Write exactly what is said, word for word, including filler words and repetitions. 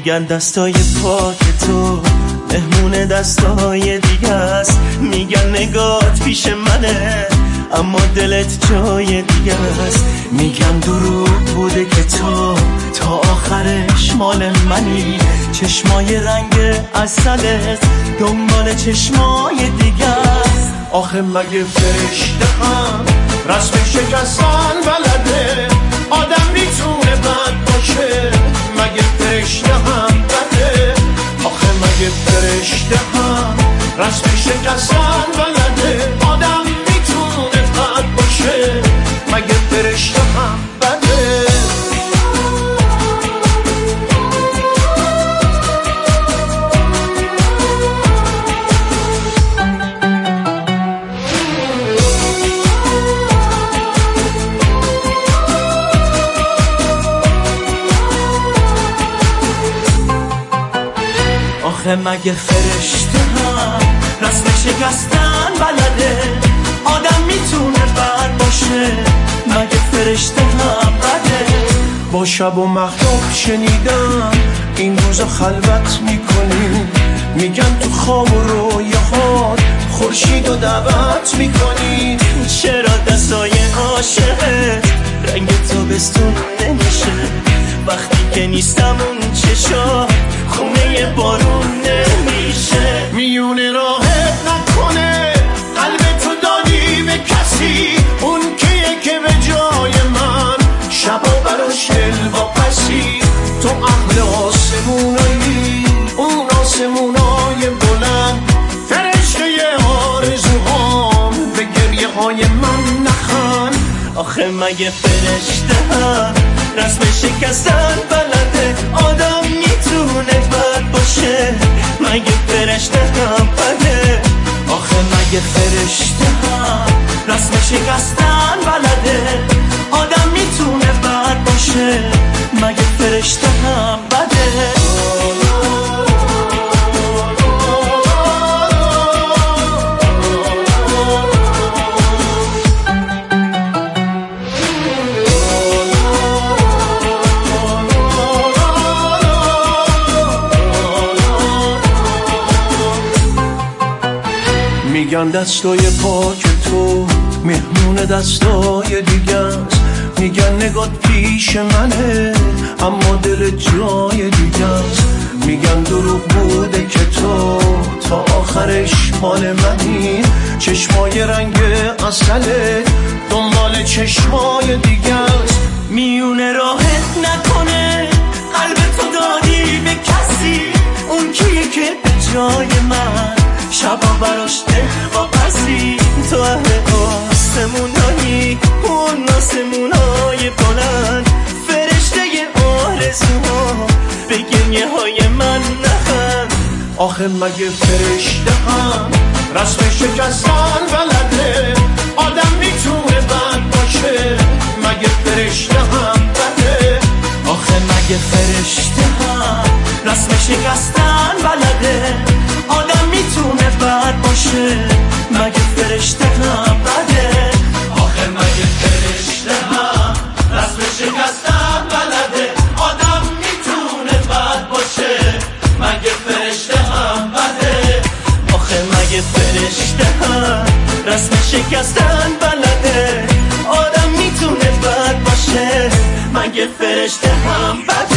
میگن دستای پاک تو مهمون دستای دیگه است. میگن نگات پیش منه اما دلت جای دیگه است. میگن دروغ بوده که تو تا آخرش مال منی. چشمای رنگ عسلت دنبال چشمای دیگه است. آخه مگه فرشته هم رسم شکستن بلده؟ آدم میتونه بد باشه؟ مگه فرشته هم بده؟ آخه مگه فرشته هم رسم شکستن بلده؟ آدم میتونه بد باشه؟ مگه فرشته هم بده؟ آخه مگه فرشته هم رسم شکستن بلده؟ آدم میتونه بد باشه؟ مگه فرشته هم بده؟ با شب و محتاب شنیدم این روزا خلوت میکنی. میگن تو خواب و رویاهات خورشید و دعوت میکنی. چرا دستای عاشقت رنگ تابستون نمیشه؟ وقتی که نیستم اون چشا خونه بارون نمیشه. میونه راحت نکنه قلبتو دادی به کسی، اون کیه که به جای من شبا براش دل واپسی. تو اهل آسمونایی، اون آسمونای بلند، فرشته آرزوهام، به گریه های من نخند. آخه مگه فرشته هم رسم شکستن بلده؟ آدم میتونه بد باشه؟ مگه فرشته هم بده؟ آخه مگه فرشته هم رسم شکستن بلده؟ آدم میتونه بد باشه؟ مگه فرشته هم بده؟ میگن دستای پاک تو مهمون دستای دیگه است. میگن نگات پیش منه اما دل جای دیگه است. میگن دروغ بوده که تو تا آخرش مال منی. چشمای رنگ عسلت دنبال چشمای دیگه است. میونه راحت نکنه قلبتو دادی به کسی، اون کیه که به جای من شبا براش دل واپسی. تو اهل آسمونایی، اون آسمونای بلند، فرشته آرزوها، به گریه های من نخند. آخه مگه فرشته هم رسم شکستن بلده؟ آدم میتونه بد باشه؟ مگه فرشته هم بده؟ آخه مگه فرشته هم رسم شکستن بلده؟ آدم میتونه بد باشه؟ مگه فرشته هم بده؟ آخه مگه فرشته هم رسم شکستن بلده؟ آدم میتونه بد باشه؟ مگه فرشته هم بده؟ آخه مگه فرشته هم رسم شکستن بلده؟ آدم میتونه بد باشه؟ مگه فرشته هم بده؟